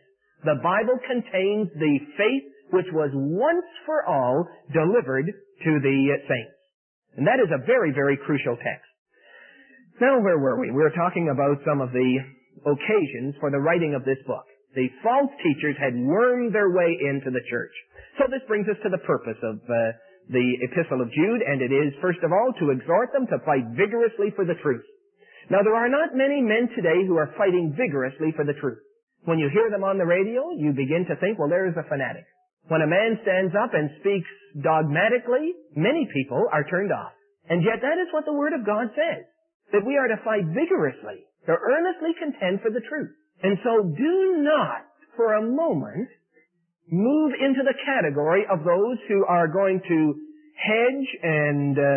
The Bible contains the faith which was once for all delivered to the saints. And that is a very, very crucial text. Now, where were we? We were talking about some of the occasions for the writing of this book. The false teachers had wormed their way into the church. So this brings us to the purpose of uh, the Epistle of Jude, and it is, first of all, to exhort them to fight vigorously for the truth. Now, there are not many men today who are fighting vigorously for the truth. When you hear them on the radio, you begin to think, well, there is a fanatic. When a man stands up and speaks dogmatically, many people are turned off. And yet that is what the Word of God says, that we are to fight vigorously, to earnestly contend for the truth. And so do not, for a moment, move into the category of those who are going to hedge and uh,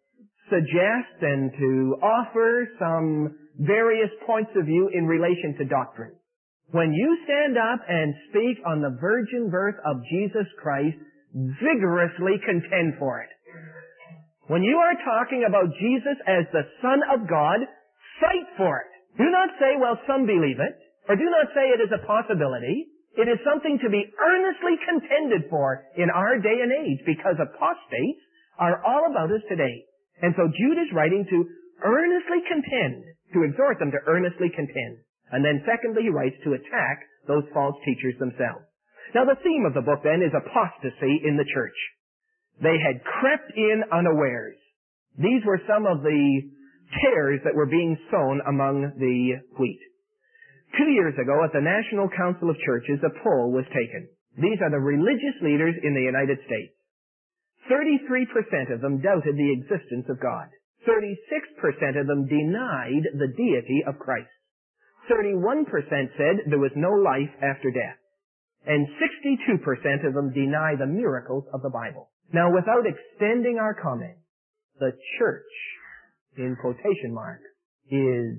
suggest and to offer some various points of view in relation to doctrine. When you stand up and speak on the virgin birth of Jesus Christ, vigorously contend for it. When you are talking about Jesus as the Son of God, fight for it. Do not say, well, some believe it, or do not say it is a possibility. It is something to be earnestly contended for in our day and age, because apostates are all about us today. And so Jude is writing to earnestly contend, to exhort them to earnestly contend. And then secondly, he writes to attack those false teachers themselves. Now the theme of the book then is apostasy in the church. They had crept in unawares. These were some of the tares that were being sown among the wheat. Two years ago at the National Council of Churches, a poll was taken. These are the religious leaders in the United States. thirty-three percent of them doubted the existence of God. thirty-six percent of them denied the deity of Christ. thirty-one percent said there was no life after death. And sixty-two percent of them deny the miracles of the Bible. Now, without extending our comment, the church, in quotation marks, is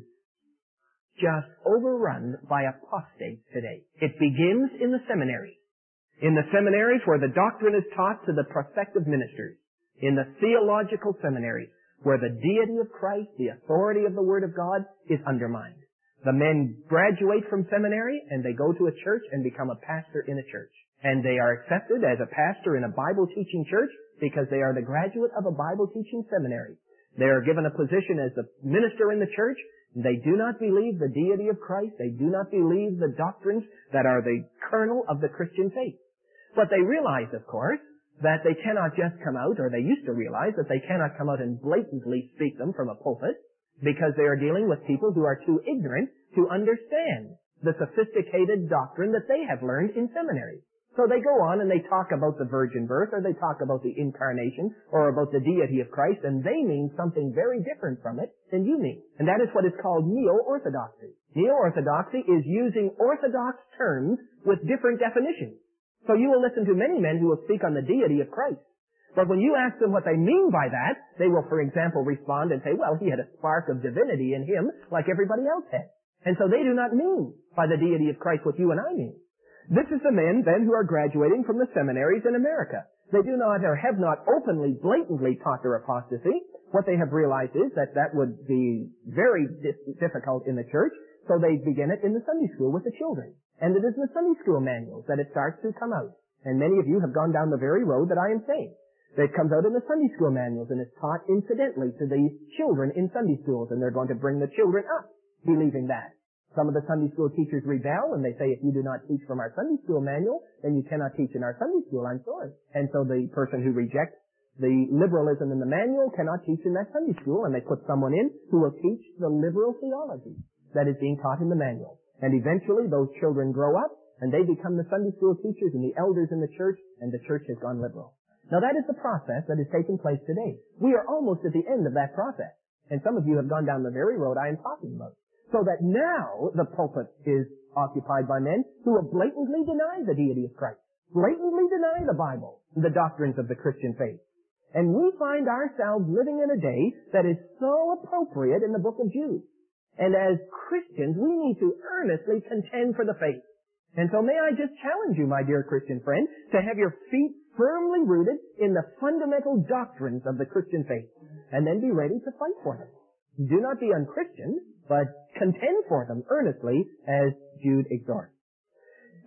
just overrun by apostates today. It begins in the seminaries. In the seminaries where the doctrine is taught to the prospective ministers. In the theological seminaries where the deity of Christ, the authority of the Word of God, is undermined. The men graduate from seminary and they go to a church and become a pastor in a church. And they are accepted as a pastor in a Bible-teaching church because they are the graduate of a Bible-teaching seminary. They are given a position as a minister in the church. They do not believe the deity of Christ. They do not believe the doctrines that are the kernel of the Christian faith. But they realize, of course, that they cannot just come out, or they used to realize that they cannot come out and blatantly speak them from a pulpit, because they are dealing with people who are too ignorant to understand the sophisticated doctrine that they have learned in seminary. So they go on and they talk about the virgin birth, or they talk about the incarnation, or about the deity of Christ, and they mean something very different from it than you mean. And that is what is called neo-orthodoxy. Neo-orthodoxy is using orthodox terms with different definitions. So you will listen to many men who will speak on the deity of Christ. But when you ask them what they mean by that, they will, for example, respond and say, well, he had a spark of divinity in him like everybody else had. And so they do not mean by the deity of Christ what you and I mean. This is the men, then, who are graduating from the seminaries in America. They do not or have not openly, blatantly taught their apostasy. What they have realized is that that would be very difficult in the church, so they begin it in the Sunday school with the children. And it is in the Sunday school manuals that it starts to come out. And many of you have gone down the very road that I am saying. It comes out in the Sunday school manuals and is taught incidentally to the children in Sunday schools, and they're going to bring the children up believing that. Some of the Sunday school teachers rebel and they say, if you do not teach from our Sunday school manual, then you cannot teach in our Sunday school, I'm sorry. And so the person who rejects the liberalism in the manual cannot teach in that Sunday school, and they put someone in who will teach the liberal theology that is being taught in the manual. And eventually those children grow up and they become the Sunday school teachers and the elders in the church, and the church has gone liberal. Now that is the process that is taking place today. We are almost at the end of that process. And some of you have gone down the very road I am talking about. So that now the pulpit is occupied by men who will blatantly deny the deity of Christ, blatantly deny the Bible, the doctrines of the Christian faith. And we find ourselves living in a day that is so appropriate in the book of Jude. And as Christians, we need to earnestly contend for the faith. And so may I just challenge you, my dear Christian friend, to have your feet firmly rooted in the fundamental doctrines of the Christian faith, and then be ready to fight for them. Do not be unchristian, but contend for them earnestly as Jude exhorts.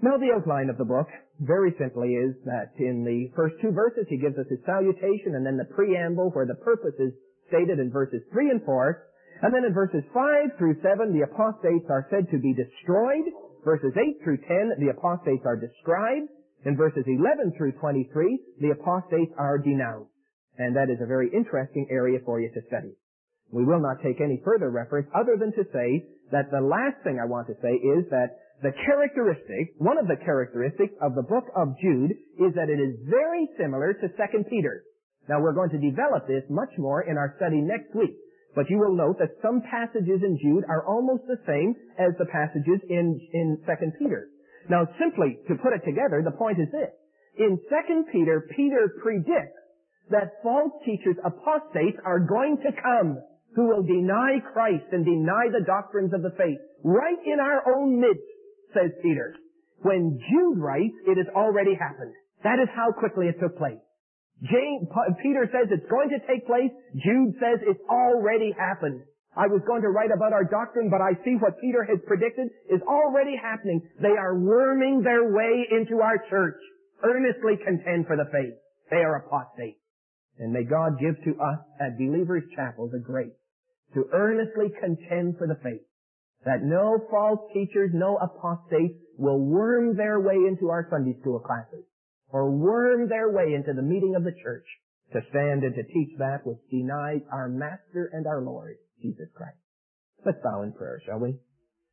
Now, the outline of the book, very simply, is that in the first two verses, he gives us his salutation, and then the preamble where the purpose is stated in verses three and four. And then in verses five through seven, the apostates are said to be destroyed. Verses eight through ten, the apostates are described. In verses eleven through twenty-three, the apostates are denounced. And that is a very interesting area for you to study. We will not take any further reference other than to say that the last thing I want to say is that the characteristic, one of the characteristics of the book of Jude is that it is very similar to Second Peter. Now, we're going to develop this much more in our study next week. But you will note that some passages in Jude are almost the same as the passages in, in Second Peter. Now, simply to put it together, the point is this. In Second Peter, Peter predicts that false teachers, apostates, are going to come who will deny Christ and deny the doctrines of the faith. Right in our own midst, says Peter. When Jude writes, it has already happened. That is how quickly it took place. James, Peter says it's going to take place. Jude says it's already happened. I was going to write about our doctrine, but I see what Peter has predicted is already happening. They are worming their way into our church. Earnestly contend for the faith. They are apostates. And may God give to us at Believers Chapel the grace to earnestly contend for the faith, that no false teachers, no apostates will worm their way into our Sunday school classes, or worm their way into the meeting of the church to stand and to teach that which denies our Master and our Lord, Jesus Christ. Let's bow in prayer, shall we?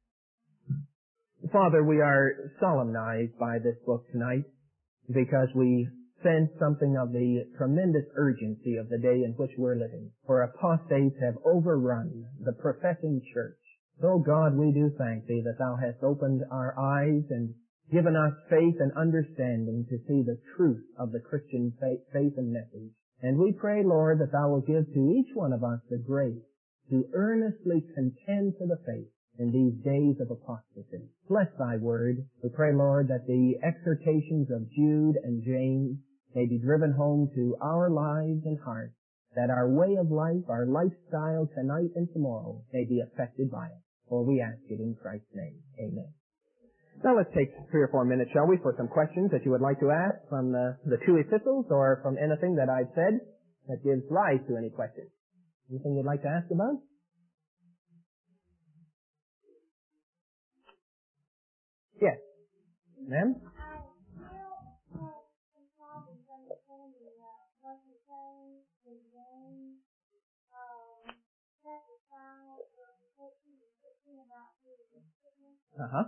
Father, we are solemnized by this book tonight because we sense something of the tremendous urgency of the day in which we're living. For apostates have overrun the professing church. Oh God, we do thank Thee that Thou hast opened our eyes and given us faith and understanding to see the truth of the Christian faith, faith and message. And we pray, Lord, that Thou will give to each one of us the grace to earnestly contend for the faith in these days of apostasy. Bless Thy word. We pray, Lord, that the exhortations of Jude and James may be driven home to our lives and hearts, that our way of life, our lifestyle tonight and tomorrow may be affected by it. For we ask it in Christ's name. Amen. Now let's take three or four minutes, shall we, for some questions that you would like to ask from the, the two epistles or from anything that I've said that gives rise to any questions. Anything you'd like to ask about? Yes. Ma'am? Uh-huh.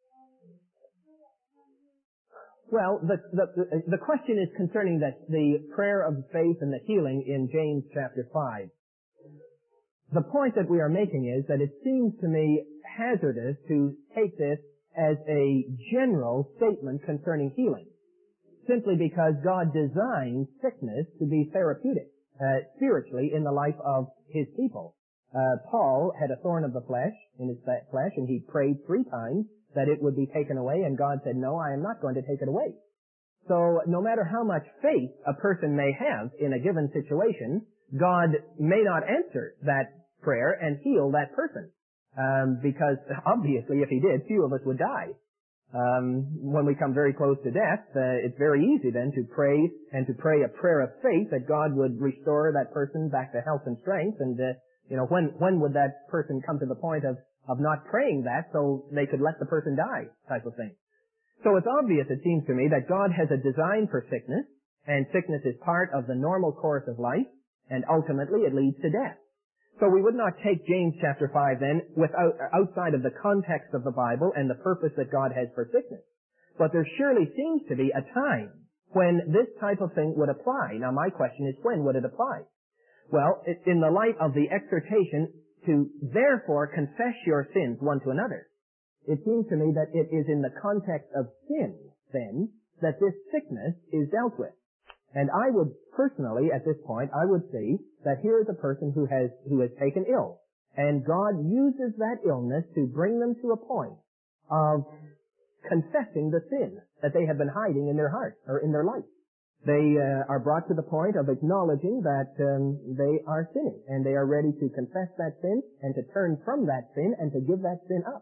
Well, the, the, the question is concerning that the prayer of faith and the healing in James chapter five. The point that we are making is that it seems to me hazardous to take this as a general statement concerning healing, simply because God designed sickness to be therapeutic, uh, spiritually in the life of His people. Uh, Paul had a thorn of the flesh in his flesh, and he prayed three times that it would be taken away, and God said, no, I am not going to take it away. So no matter how much faith a person may have in a given situation, God may not answer that prayer and heal that person. Um, because obviously if He did, few of us would die. Um, when we come very close to death, uh, it's very easy then to pray and to pray a prayer of faith that God would restore that person back to health and strength. And uh, you know, when when would that person come to the point of of not praying that so they could let the person die, type of thing? So it's obvious, it seems to me, that God has a design for sickness, and sickness is part of the normal course of life, and ultimately it leads to death. So we would not take James chapter five then without, outside of the context of the Bible and the purpose that God has for sickness. But there surely seems to be a time when this type of thing would apply. Now my question is, when would it apply? Well, in the light of the exhortation to therefore confess your sins one to another, it seems to me that it is in the context of sin, then, that this sickness is dealt with. And I would personally, at this point, I would see that here is a person who has, who has taken ill. And God uses that illness to bring them to a point of confessing the sin that they have been hiding in their heart or in their life. They uh, are brought to the point of acknowledging that um, they are sinning, and they are ready to confess that sin and to turn from that sin and to give that sin up.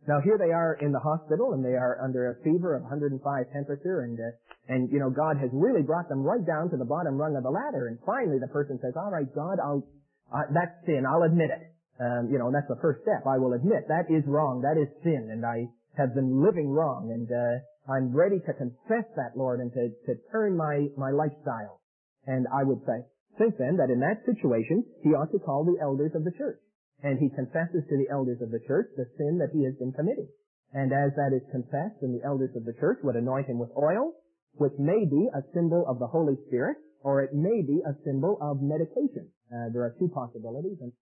Now here they are in the hospital, and they are under a fever of one hundred five temperature, and uh, and you know God has really brought them right down to the bottom rung of the ladder. And finally, the person says, "All right, God, I'll uh, that's sin. I'll admit it. Um, you know, that's the first step. I will admit that is wrong. That is sin, and I have been living wrong, and uh, I'm ready to confess that, Lord, and to to turn my my lifestyle." And I would say, think then that in that situation, he ought to call the elders of the church. And he confesses to the elders of the church the sin that he has been committing. And as that is confessed, then the elders of the church would anoint him with oil, which may be a symbol of the Holy Spirit, or it may be a symbol of medication. Uh, there are two possibilities. And